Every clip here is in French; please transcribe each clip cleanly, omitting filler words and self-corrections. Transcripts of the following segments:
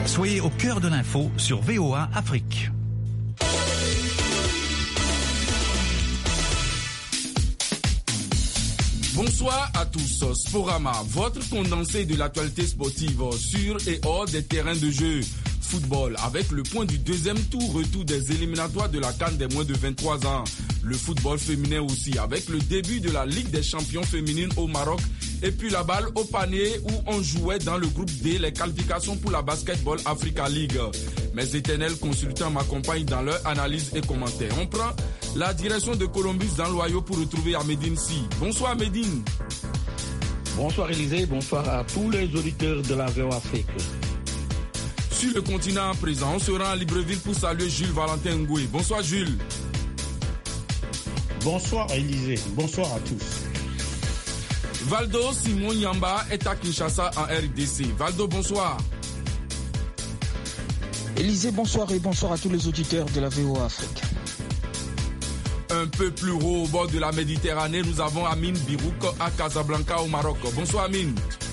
Soyez au cœur de l'info sur VOA Afrique. Bonsoir à tous. Sporama, votre condensé de l'actualité sportive sur et hors des terrains de jeu. Football avec le point du deuxième tour, retour des éliminatoires de la CAN des moins de 23 ans. Le football féminin aussi avec le début de la Ligue des champions féminines au Maroc et puis la balle au panier où on jouait dans le groupe D les qualifications pour la Basketball Africa League. Mes éternels consultants m'accompagnent dans leur analyse et commentaires. On prend la direction de Columbus dans l'Ohio pour retrouver Ahmedine Si. Bonsoir Ahmedine. Bonsoir Élisée, bonsoir à tous les auditeurs de la VOA Afrique. Sur le continent à présent, on se rend à Libreville pour saluer Jules Valentin Ngoué. Bonsoir Jules. Bonsoir Élisée, bonsoir à tous. Valdo Simon Yamba est à Kinshasa en RDC. Valdo, bonsoir. Élisée, bonsoir et bonsoir à tous les auditeurs de la VOA Afrique. Un peu plus haut au bord de la Méditerranée, nous avons Amine Birouk à Casablanca au Maroc. Bonsoir Amine.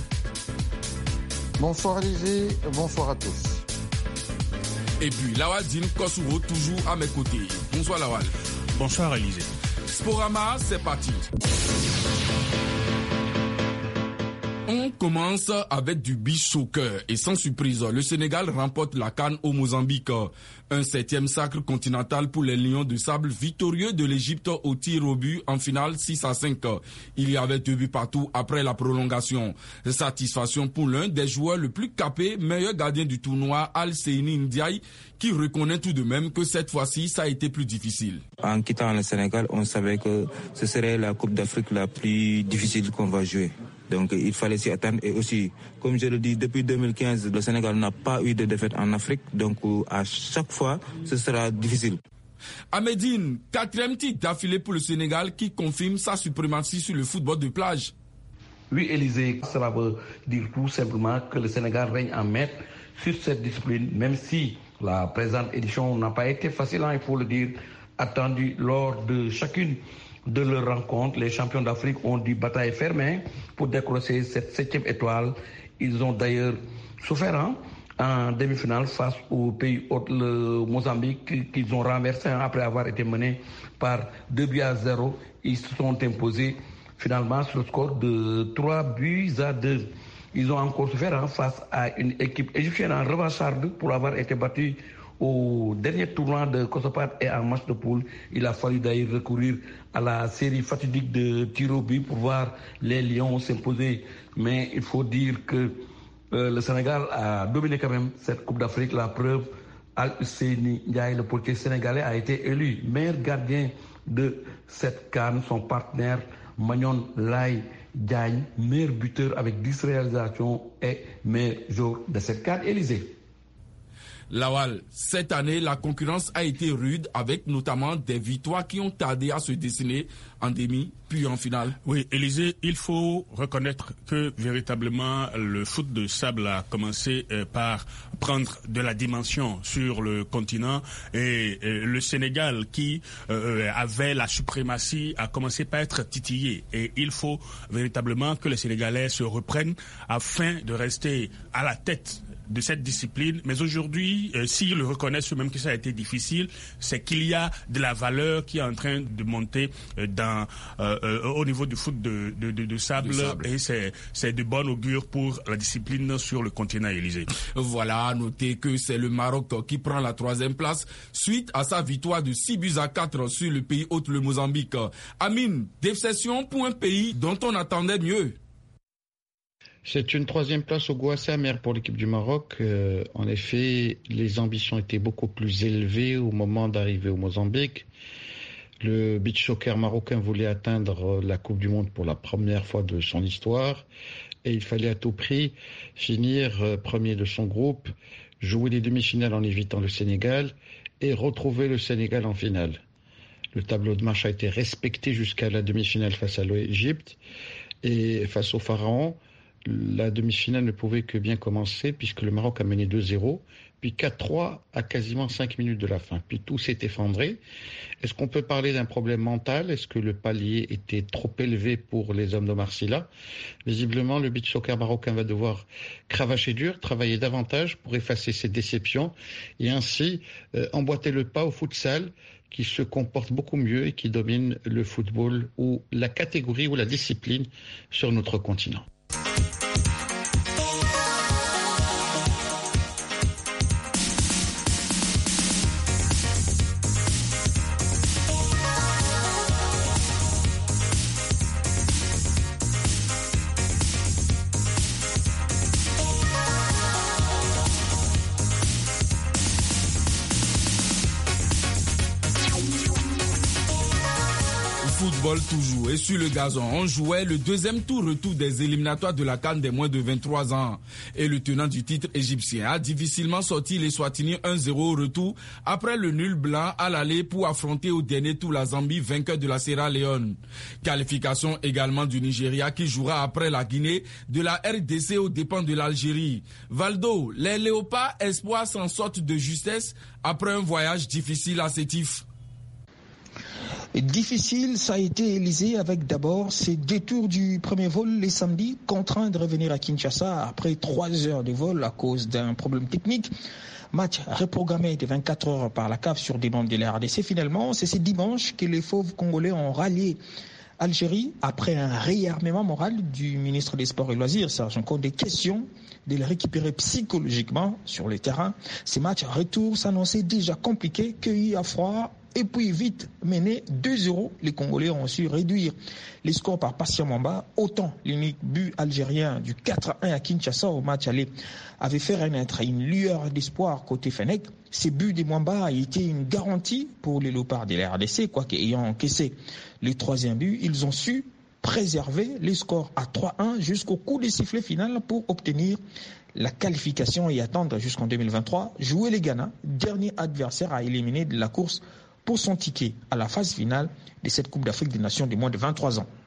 Bonsoir Élisée, bonsoir à tous. Et puis Lawal Dine Kosovo toujours à mes côtés. Bonsoir Lawal. Bonsoir Élisée. Sporama, c'est parti. On commence avec du beach soccer et sans surprise, le Sénégal remporte la CAN au Mozambique. Un 7e sacre continental pour les Lions de Sable victorieux de l'Égypte au tir au but en finale 6-5. Il y avait 2 buts partout après la prolongation. Satisfaction pour l'un des joueurs le plus capé, meilleur gardien du tournoi, Al-Seini Ndiaye, qui reconnaît tout de même que cette fois-ci, ça a été plus difficile. En quittant le Sénégal, on savait que ce serait la Coupe d'Afrique la plus difficile qu'on va jouer. Donc il fallait s'y attendre et aussi, comme je le dis, depuis 2015, le Sénégal n'a pas eu de défaite en Afrique. Donc à chaque fois, ce sera difficile. Ahmedine, 4e titre d'affilée pour le Sénégal qui confirme sa suprématie sur le football de plage. Oui, Élisée, cela veut dire tout simplement que le Sénégal règne en maître sur cette discipline, même si la présente édition n'a pas été facile, il faut le dire, attendue lors de chacune de leurs rencontres. Les champions d'Afrique ont dû bataille fermée pour décrocher cette 7e étoile. Ils ont d'ailleurs souffert en demi-finale face au pays hôte, le Mozambique, qu'ils ont renversé après avoir été menés par 2-0. Ils se sont imposés finalement sur le score de 3-2. Ils ont encore souffert face à une équipe égyptienne en revancharde pour avoir été battue au dernier tournoi de Kosopad et en match de poule. Il a fallu d'ailleurs recourir à la série fatidique de tirs au but pour voir les Lions s'imposer. Mais il faut dire que le Sénégal a dominé quand même cette Coupe d'Afrique. La preuve, Al-Seini Ndiaye, le portier sénégalais, a été élu meilleur gardien de cette CAN. Son partenaire Magnon Lay Diagne, meilleur buteur avec 10 réalisations et meilleur joueur de cette CAN. Élisée. Lawal, cette année, la concurrence a été rude avec notamment des victoires qui ont tardé à se dessiner en demi puis en finale. Oui, Élisée, il faut reconnaître que véritablement le foot de sable a commencé par prendre de la dimension sur le continent et le Sénégal qui avait la suprématie a commencé par être titillé et il faut véritablement que les Sénégalais se reprennent afin de rester à la tête de cette discipline, mais aujourd'hui, s'ils le reconnaissent eux-mêmes que ça a été difficile, c'est qu'il y a de la valeur qui est en train de monter au niveau du foot de sable. Et c'est de bon augure pour la discipline sur le continent, Élysée. Voilà, notez que c'est le Maroc qui prend la 3e place suite à sa victoire de 6-4 sur le pays hôte, le Mozambique. Amine, déception pour un pays dont on attendait mieux. C'est une 3e place au goût assez amer pour l'équipe du Maroc. En effet, les ambitions étaient beaucoup plus élevées au moment d'arriver au Mozambique. Le beach soccer marocain voulait atteindre la Coupe du Monde pour la première fois de son histoire. Et il fallait à tout prix finir premier de son groupe, jouer les demi-finales en évitant le Sénégal et retrouver le Sénégal en finale. Le tableau de marche a été respecté jusqu'à la demi-finale face à l'Égypte et face au Pharaon. la demi-finale ne pouvait que bien commencer puisque le Maroc a mené 2-0, puis 4-3 à quasiment 5 minutes de la fin. Puis tout s'est effondré. Est-ce qu'on peut parler d'un problème mental? Est-ce que le palier était trop élevé pour les hommes d'Omar Sylla? Visiblement, le beach soccer marocain va devoir cravacher dur, travailler davantage pour effacer ses déceptions et ainsi emboîter le pas au futsal qui se comporte beaucoup mieux et qui domine le football ou la catégorie ou la discipline sur notre continent. Football toujours. Et sur le gazon, on jouait le deuxième retour des éliminatoires de la CAN des moins de 23 ans. Et le tenant du titre égyptien a difficilement sorti les Swatini 1-0 au retour après le nul blanc à l'aller pour affronter au dernier tour la Zambie, vainqueur de la Sierra Leone. Qualification également du Nigeria qui jouera après la Guinée de la RDC aux dépens de l'Algérie. Valdo, les Léopards espoirs s'en sortent de justesse après un voyage difficile à Sétif. Difficile, ça a été Élysée avec d'abord ces détours du premier vol les samedis, contraints de revenir à Kinshasa après 3 heures de vol à cause d'un problème technique. Match reprogrammé de 24 heures par la CAF sur demande de la RDC. Finalement, c'est ce dimanche que les fauves congolais ont rallié Algérie après un réarmement moral du ministre des Sports et Loisirs. Ça a encore des questions de les récupérer psychologiquement sur le terrain. Ces matchs retour s'annonçaient déjà compliqués, cueillis à froid. Et puis vite mené 2-0, les Congolais ont su réduire les scores par Patient Mwamba. Autant l'unique but algérien du 4-1 à Kinshasa au match aller avait fait renaître une lueur d'espoir côté Fennec. Ces buts de Mwamba a été une garantie pour les Léopards de la RDC, quoique ayant encaissé le 3e but, ils ont su préserver les scores à 3-1 jusqu'au coup de sifflet final pour obtenir la qualification et attendre jusqu'en 2023. Jouer les Ghana, dernier adversaire à éliminer de la course pour son ticket à la phase finale de cette Coupe d'Afrique des Nations de moins de 23 ans.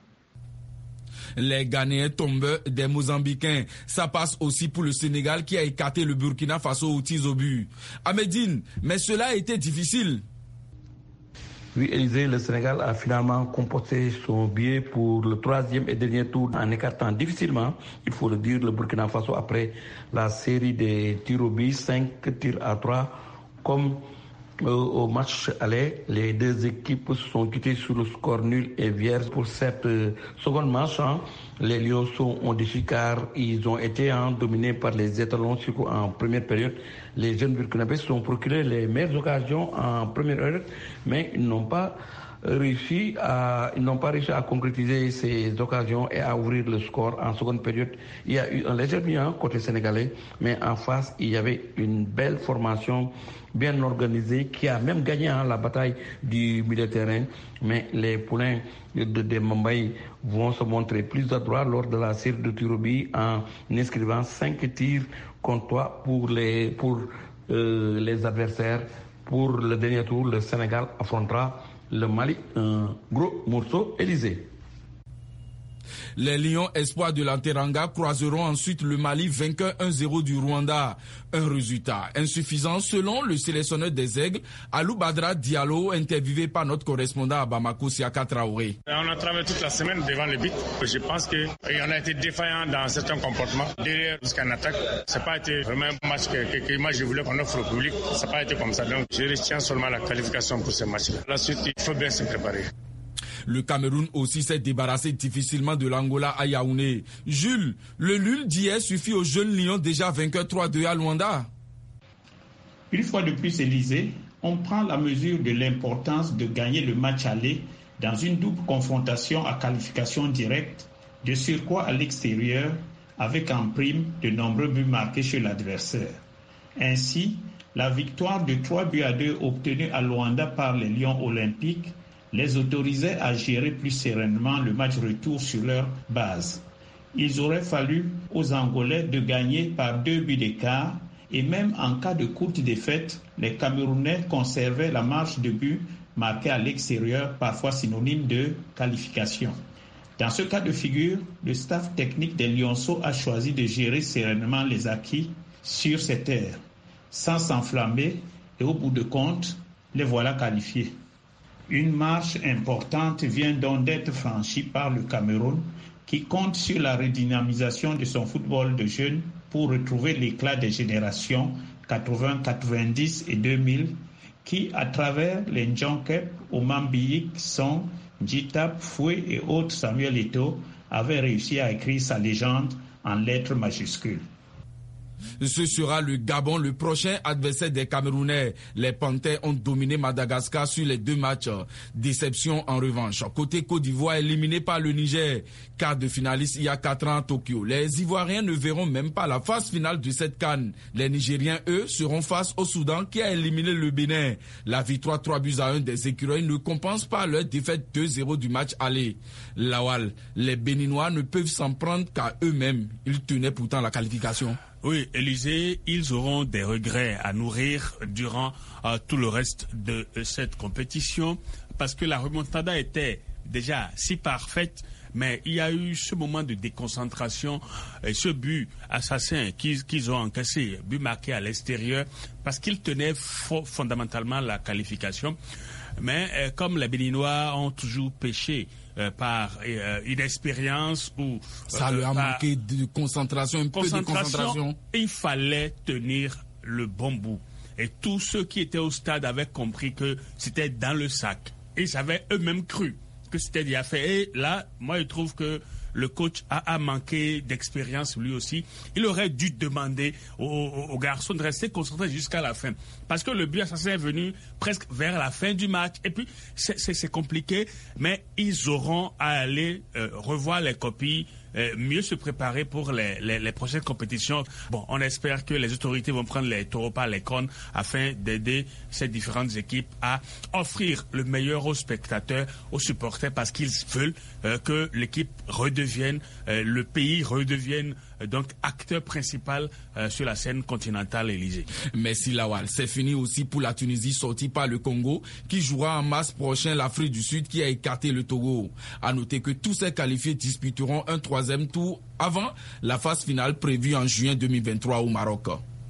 Les Ghanéens tombent des Mozambicains. Ça passe aussi pour le Sénégal qui a écarté le Burkina Faso aux tirs au but. Ahmedine, mais cela a été difficile. Oui, Élysée, le Sénégal a finalement composté son billet pour le 3e et dernier tour en écartant difficilement, il faut le dire, le Burkina Faso après la série des tirs au but, 5 tirs à 3, comme au match aller, les deux équipes se sont quittées sur le score nul et vierge pour cette seconde match. Les Lionceaux ont déçu car ils ont été dominés par les étalons, surtout en première période. Les jeunes Burkinabés se sont procurés les meilleures occasions en première heure, mais ils n'ont pas réussi à concrétiser ces occasions et à ouvrir le score en seconde période. Il y a eu un léger bien côté sénégalais, mais en face, il y avait une belle formation bien organisée qui a même gagné la bataille du milieu de terrain. Mais les poulains de Mumbai vont se montrer plus adroits lors de la série de tirs au but en inscrivant 5 tirs contre 3 pour les adversaires. Pour le dernier tour, le Sénégal affrontera le Mali, un gros morceau Élysée. Les Lions espoirs de la Teranga croiseront ensuite le Mali vainqueur 1-0 du Rwanda. Un résultat insuffisant selon le sélectionneur des Aigles, Alou Badra Diallo, interviewé par notre correspondant à Bamako, Siaka Traoré. On a travaillé toute la semaine devant le but. Je pense qu'on a été défaillant dans certains comportements. Derrière jusqu'en attaque, ça n'a pas été vraiment un match que moi je voulais qu'on offre au public. Ça n'a pas été comme ça. Donc je retiens seulement la qualification pour ce match-là. La suite, il faut bien se préparer. Le Cameroun aussi s'est débarrassé difficilement de l'Angola à Yaoundé. Jules, le nul d'hier suffit aux jeunes Lions déjà vainqueurs 3-2 à Luanda. Une fois de plus, Élysée, on prend la mesure de l'importance de gagner le match aller dans une double confrontation à qualification directe, de surcroît à l'extérieur, avec en prime de nombreux buts marqués chez l'adversaire. Ainsi, la victoire de 3-2 obtenue à Luanda par les Lions olympiques les autorisait à gérer plus sereinement le match retour sur leur base. Il aurait fallu aux Angolais de gagner par 2 buts d'écart et même en cas de courte défaite, les Camerounais conservaient la marge de but marquée à l'extérieur, parfois synonyme de qualification. Dans ce cas de figure, le staff technique des Lionceaux a choisi de gérer sereinement les acquis sur cette terre, sans s'enflammer, et au bout de compte, les voilà qualifiés. Une marche importante vient donc d'être franchie par le Cameroun, qui compte sur la redynamisation de son football de jeunes pour retrouver l'éclat des générations 80, 90 et 2000, qui, à travers les Ndjonkep, Oman Biyik, Son, Djitap, Foué et autres Samuel Eto'o, avaient réussi à écrire sa légende en lettres majuscules. Ce sera le Gabon, le prochain adversaire des Camerounais. Les Panthères ont dominé Madagascar sur les 2 matchs. Déception en revanche. Côté Côte d'Ivoire, éliminé par le Niger. Quart de finaliste il y a 4 ans à Tokyo. Les Ivoiriens ne verront même pas la phase finale de cette CAN. Les Nigériens, eux, seront face au Soudan qui a éliminé le Bénin. La victoire 3-1 des Écureuils ne compense pas leur défaite 2-0 du match aller. Lawal, les Béninois ne peuvent s'en prendre qu'à eux-mêmes. Ils tenaient pourtant la qualification. Oui, Élysée, ils auront des regrets à nourrir durant tout le reste de cette compétition parce que la remontada était déjà si parfaite, mais il y a eu ce moment de déconcentration et ce but assassin qu'ils ont encaissé, but marqué à l'extérieur parce qu'ils tenaient fondamentalement la qualification. Mais comme les Béninois ont toujours péché par inexpérience ou... Ça leur a manqué de concentration, un peu de concentration. Il fallait tenir le bon bout. Et tous ceux qui étaient au stade avaient compris que c'était dans le sac. Et ils avaient eux-mêmes cru que c'était déjà fait. Et là, moi, je trouve que le coach a manqué d'expérience lui aussi. Il aurait dû demander aux garçons de rester concentrés jusqu'à la fin. Parce que le but assassin est venu presque vers la fin du match. Et puis, c'est compliqué, mais ils auront à aller revoir les copies, mieux se préparer pour les prochaines compétitions. Bon, on espère que les autorités vont prendre les taureaux par les cornes afin d'aider ces différentes équipes à offrir le meilleur aux spectateurs, aux supporters, parce qu'ils veulent que l'équipe redevienne, le pays redevienne donc acteur principal sur la scène continentale Élysée. Merci Lawal. C'est fini aussi pour la Tunisie sortie par le Congo qui jouera en mars prochain l'Afrique du Sud qui a écarté le Togo. À noter que tous ces qualifiés disputeront un 3e tour avant la phase finale prévue en juin 2023 au Maroc.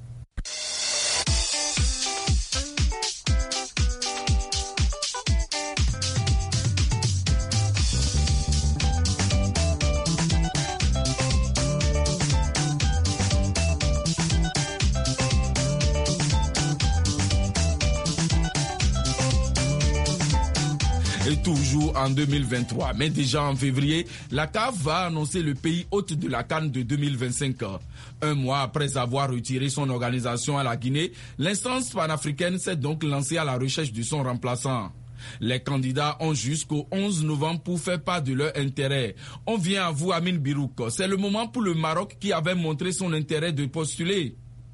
Et toujours en 2023, mais déjà en février, la CAF va annoncer le pays hôte de la CAN de 2025. Un mois après avoir retiré son organisation à la Guinée, l'instance panafricaine s'est donc lancée à la recherche de son remplaçant. Les candidats ont jusqu'au 11 novembre pour faire part de leur intérêt. On vient à vous, Amine Birouk. C'est le moment pour le Maroc qui avait montré son intérêt de postuler.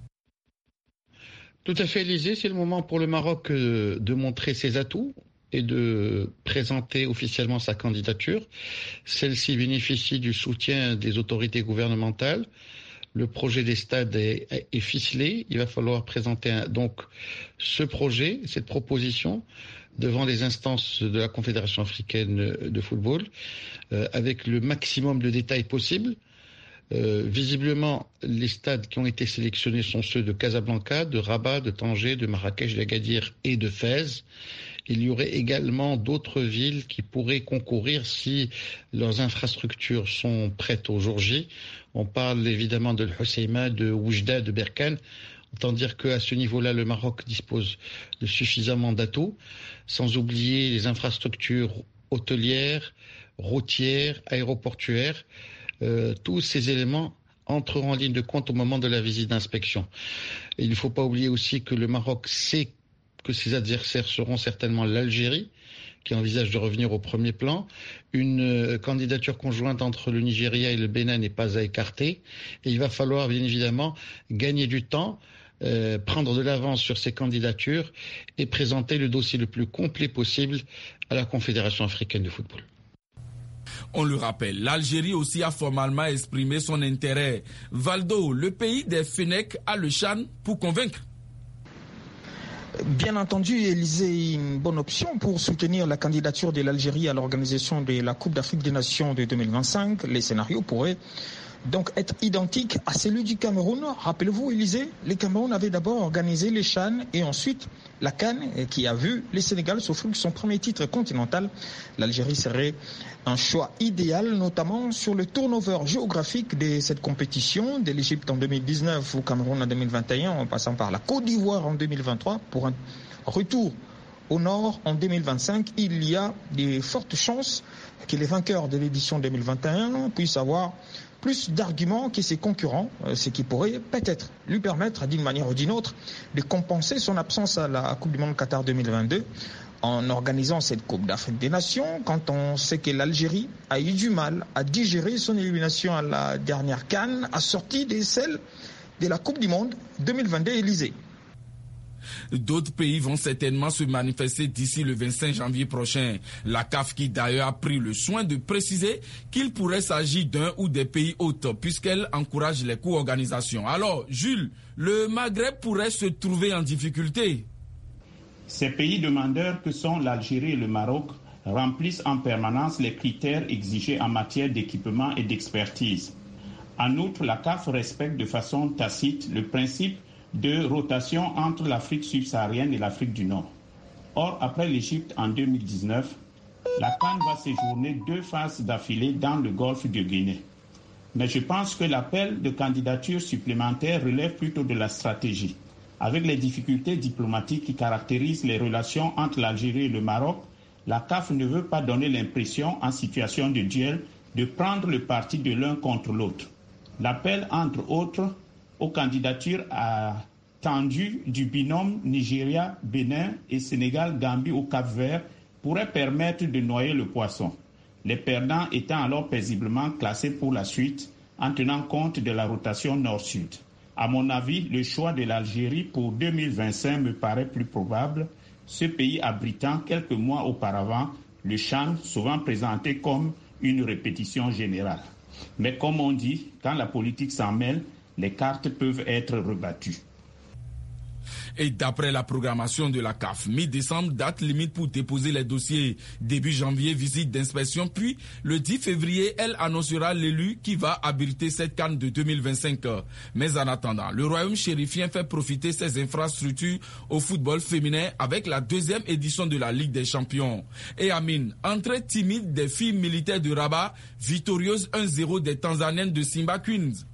Tout à fait, Élysée. C'est le moment pour le Maroc de montrer ses atouts et de présenter officiellement sa candidature. Celle-ci bénéficie du soutien des autorités gouvernementales. Le projet des stades est ficelé. Il va falloir présenter donc ce projet, cette proposition, devant les instances de la Confédération africaine de football, avec le maximum de détails possibles. Visiblement, les stades qui ont été sélectionnés sont ceux de Casablanca, de Rabat, de Tanger, de Marrakech, d'Agadir et de Fès. Il y aurait également d'autres villes qui pourraient concourir si leurs infrastructures sont prêtes au jour J. On parle évidemment de l'Hoceima, de Oujda, de Berkane. Autant dire qu'à ce niveau-là, le Maroc dispose de suffisamment d'atouts, sans oublier les infrastructures hôtelières, routières, aéroportuaires. Tous ces éléments entreront en ligne de compte au moment de la visite d'inspection. Il ne faut pas oublier aussi que le Maroc sait que ses adversaires seront certainement l'Algérie, qui envisage de revenir au premier plan. Une candidature conjointe entre le Nigeria et le Bénin n'est pas à écarter. Et il va falloir bien évidemment gagner du temps, prendre de l'avance sur ces candidatures et présenter le dossier le plus complet possible à la Confédération africaine de football. On le rappelle, l'Algérie aussi a formellement exprimé son intérêt. Valdo, le pays des Fennecs, a le CHAN pour convaincre. Bien entendu, Élysée est une bonne option pour soutenir la candidature de l'Algérie à l'organisation de la Coupe d'Afrique des Nations de 2025. Les scénarios pourraient donc être identiques à celui du Cameroun. Rappelez-vous, Élysée, le Cameroun avait d'abord organisé les CHAN et ensuite la CAN, qui a vu le Sénégal s'offrir son premier titre continental. L'Algérie serait un choix idéal, notamment sur le turnover géographique de cette compétition, de l'Égypte en 2019 au Cameroun en 2021, en passant par la Côte d'Ivoire en 2023, pour un retour au nord en 2025. Il y a de fortes chances que les vainqueurs de l'édition 2021 puissent avoir plus d'arguments que ses concurrents, ce qui pourrait peut-être lui permettre d'une manière ou d'une autre de compenser son absence à la Coupe du Monde Qatar 2022 en organisant cette Coupe d'Afrique des Nations, quand on sait que l'Algérie a eu du mal à digérer son élimination à la dernière CAN, assortie de celle de la Coupe du Monde 2022 Élysée. D'autres pays vont certainement se manifester d'ici le 25 janvier prochain. La CAF qui d'ailleurs a pris le soin de préciser qu'il pourrait s'agir d'un ou des pays hôtes puisqu'elle encourage les co-organisations. Alors, Jules, le Maghreb pourrait se trouver en difficulté. Ces pays demandeurs que sont l'Algérie et le Maroc remplissent en permanence les critères exigés en matière d'équipement et d'expertise. En outre, la CAF respecte de façon tacite le principe de rotation entre l'Afrique subsaharienne et l'Afrique du Nord. Or, après l'Égypte en 2019, la CAN va séjourner 2 phases d'affilée dans le golfe de Guinée. Mais je pense que l'appel de candidature supplémentaire relève plutôt de la stratégie. Avec les difficultés diplomatiques qui caractérisent les relations entre l'Algérie et le Maroc, la CAF ne veut pas donner l'impression, en situation de duel, de prendre le parti de l'un contre l'autre. L'appel, entre autres, aux candidatures attendues du binôme Nigeria-Bénin et Sénégal-Gambie au Cap-Vert pourrait permettre de noyer le poisson, les perdants étant alors paisiblement classés pour la suite en tenant compte de la rotation nord-sud. À mon avis, le choix de l'Algérie pour 2025 me paraît plus probable, ce pays abritant quelques mois auparavant le CHAN, souvent présenté comme une répétition générale. Mais comme on dit, quand la politique s'en mêle, les cartes peuvent être rebattues. Et d'après la programmation de la CAF, mi-décembre, date limite pour déposer les dossiers. Début janvier, visite d'inspection, puis le 10 février, elle annoncera l'élu qui va abriter cette CAN de 2025. Mais en attendant, le royaume chérifien fait profiter ses infrastructures au football féminin avec la 2e édition de la Ligue des Champions. Et Amine, entrée timide des filles militaires de Rabat, victorieuse 1-0 des Tanzaniennes de Simba Queens.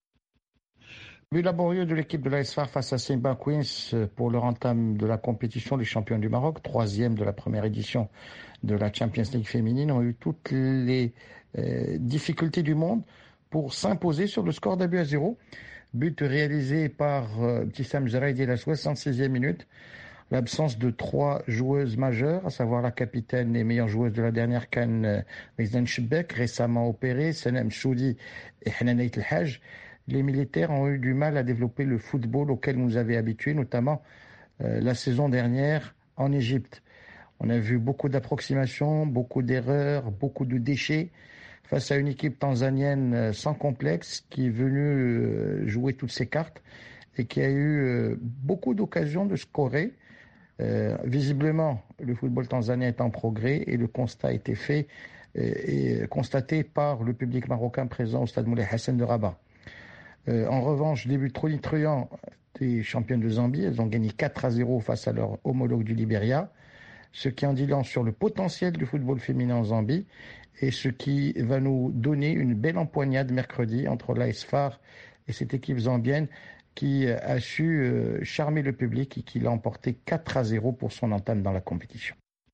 But laborieux de l'équipe de l'AS FAR face à Simba Queens pour leur entame de la compétition des champions du Maroc, 3e de la première édition de la Champions League féminine, ont eu toutes les difficultés du monde pour s'imposer sur le score d'1-0. But réalisé par Tissam Zeraidi à la 66e minute. L'absence de 3 joueuses majeures, à savoir la capitaine et meilleure joueuse de la dernière CAN, Mezdan Chebek, récemment opérée, Senem Choudi et Hananait El Haj. Les militaires ont eu du mal à développer le football auquel nous avait habitués, notamment la saison dernière en Égypte. On a vu beaucoup d'approximations, beaucoup d'erreurs, beaucoup de déchets face à une équipe tanzanienne sans complexe qui est venue jouer toutes ses cartes et qui a eu beaucoup d'occasions de scorer. Visiblement, le football tanzanien est en progrès et le constat a été fait et constaté par le public marocain présent au stade Moulay Hassan de Rabat. En revanche, début tonitruant des championnes de Zambie, elles ont gagné 4-0 face à leur homologue du Libéria, ce qui en dit long sur le potentiel du football féminin en Zambie et ce qui va nous donner une belle empoignade mercredi entre l'AS FAR et cette équipe zambienne qui a su charmer le public et qui l'a emporté 4-0 pour son entame dans la compétition.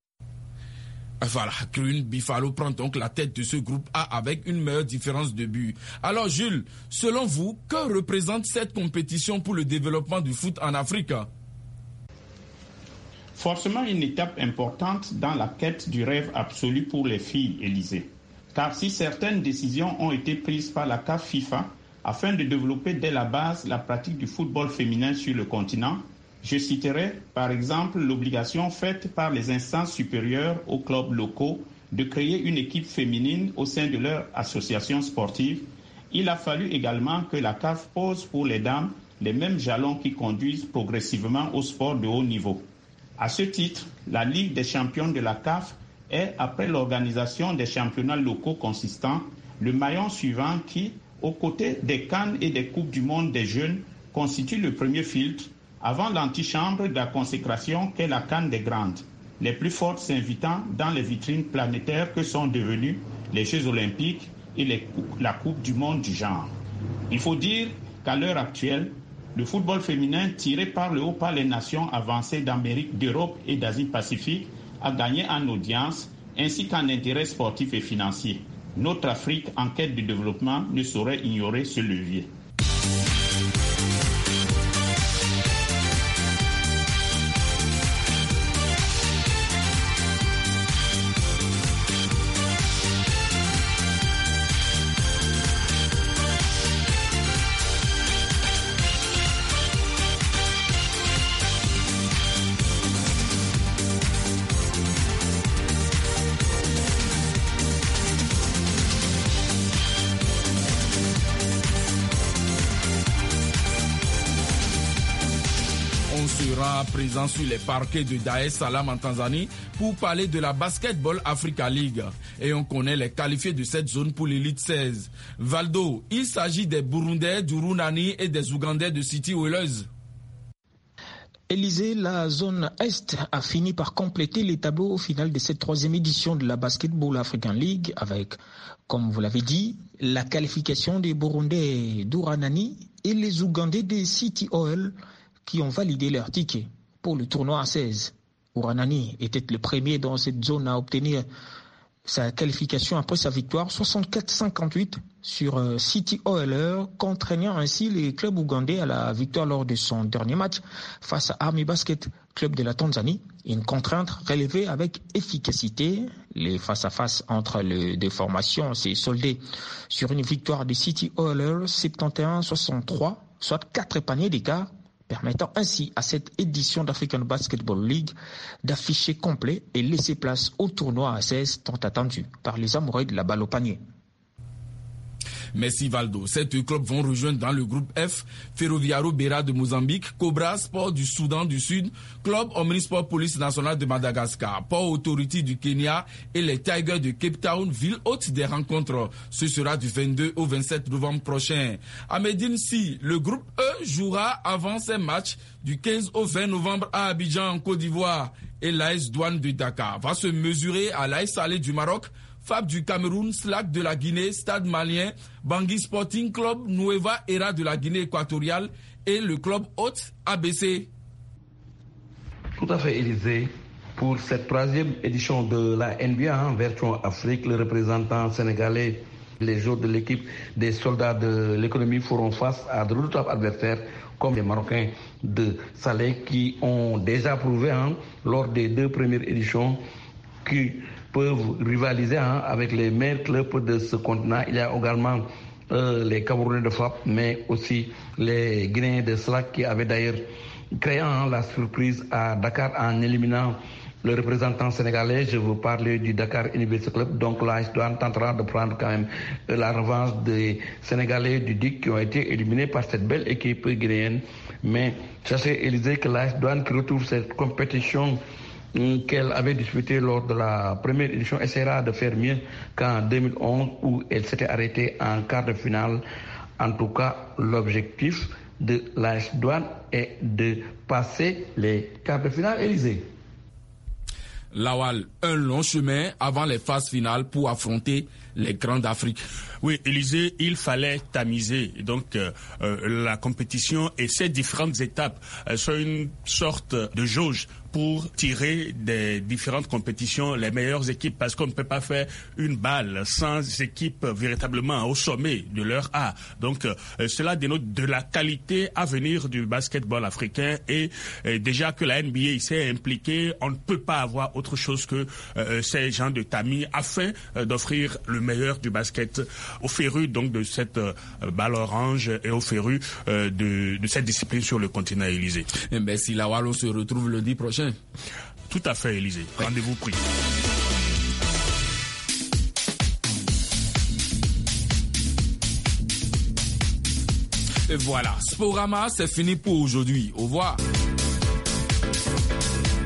Voilà, Green Buffalo prend donc la tête de ce groupe A avec une meilleure différence de but. Alors Jules, selon vous, que représente cette compétition pour le développement du foot en Afrique? Forcément une étape importante dans la quête du rêve absolu pour les filles, Élysée. Car si certaines décisions ont été prises par la CAF FIFA afin de développer dès la base la pratique du football féminin sur le continent, je citerai par exemple l'obligation faite par les instances supérieures aux clubs locaux de créer une équipe féminine au sein de leur association sportive. Il a fallu également que la CAF pose pour les dames les mêmes jalons qui conduisent progressivement au sport de haut niveau. À ce titre, la Ligue des champions de la CAF est, après l'organisation des championnats locaux consistants, le maillon suivant qui, aux côtés des CAN et des Coupes du monde des jeunes, constitue le premier filtre avant l'antichambre de la consécration qu'est la CAN des grandes, les plus fortes s'invitant dans les vitrines planétaires que sont devenus les Jeux olympiques et la Coupe du monde du genre. Il faut dire qu'à l'heure actuelle, le football féminin tiré par le haut par les nations avancées d'Amérique, d'Europe et d'Asie-Pacifique a gagné en audience ainsi qu'en intérêt sportif et financier. Notre Afrique en quête de développement ne saurait ignorer ce levier. Présent sur les parquets de Dar es Salaam en Tanzanie pour parler de la Basketball Africa League. Et on connaît les qualifiés de cette zone pour l'élite 16. Valdo, il s'agit des Burundais du Runani et des Ougandais de City Oilers. Élysée, la zone Est a fini par compléter les tableaux au final de cette troisième édition de la Basketball African League avec, comme vous l'avez dit, la qualification des Burundais d'Uranani et les Ougandais des City Oil qui ont validé leur ticket pour le tournoi à 16. Uranani était le premier dans cette zone à obtenir sa qualification après sa victoire 64-58 sur City Oilers, contraignant ainsi les clubs ougandais à la victoire lors de son dernier match face à Army Basket, club de la Tanzanie. Une contrainte relevée avec efficacité. Les face-à-face entre les deux formations s'est soldé sur une victoire de City Oilers 71-63, soit 4 paniers d'écart, permettant ainsi à cette édition d'African Basketball League d'afficher complet et laisser place au tournoi à 16 tant attendu par les amoureux de la balle au panier. Merci Valdo. 7 clubs vont rejoindre dans le groupe F Ferroviario Beira de Mozambique, Cobra Sport du Soudan du Sud, Club Omnisport Police Nationale de Madagascar, Port Authority du Kenya et les Tigers de Cape Town, ville hôte des rencontres. Ce sera du 22 au 27 novembre prochain. À Médine, si le groupe E jouera avant ces matchs du 15 au 20 novembre à Abidjan en Côte d'Ivoire et l'AS Douane de Dakar va se mesurer à l'AS Salé du Maroc, FAB du Cameroun, SLAC de la Guinée, Stade malien, Bangui Sporting Club, Nueva Era de la Guinée équatoriale et le club hôte ABC. Tout à fait, Élysée. Pour cette troisième édition de la NBA, version Afrique, le représentant sénégalais, les joueurs de l'équipe des soldats de l'économie feront face à de redoutables adversaires comme les Marocains de Salé qui ont déjà prouvé lors des 2 premières éditions qui peuvent rivaliser avec les meilleurs clubs de ce continent. Il y a également les Camerounais de FAP, mais aussi les Guinéens de SLAC qui avaient d'ailleurs créé la surprise à Dakar en éliminant le représentant sénégalais. Je veux parler du Dakar University Club. Donc l'AS Douane tentera de prendre quand même la revanche des Sénégalais du DIC qui ont été éliminés par cette belle équipe guinéenne. Mais sachez, Élysée, que l'AS Douane qui retrouve cette compétition qu'elle avait disputée lors de la première édition essaiera de faire mieux qu'en 2011 où elle s'était arrêtée en quart de finale. En tout cas, l'objectif de l'AS Douane est de passer les quarts de finale, Élysée. Lawal, un long chemin avant les phases finales pour affronter les grands d'Afrique. Oui, Élysée, il fallait tamiser donc la compétition et ses différentes étapes sur une sorte de jauge pour tirer des différentes compétitions les meilleures équipes, parce qu'on ne peut pas faire une balle sans équipe véritablement au sommet de leur art. Donc cela dénote de la qualité à venir du basketball africain et déjà que la NBA s'est impliquée, on ne peut pas avoir autre chose que ces gens de tamis afin d'offrir le meilleur du basket aux férus donc de cette balle orange et aux férus de cette discipline sur le continent Élysée. Ben si Lawal, on se retrouve lundi prochain. Tout à fait, Élysée. Rendez-vous pris. Et voilà, Sporama, c'est fini pour aujourd'hui. Au revoir.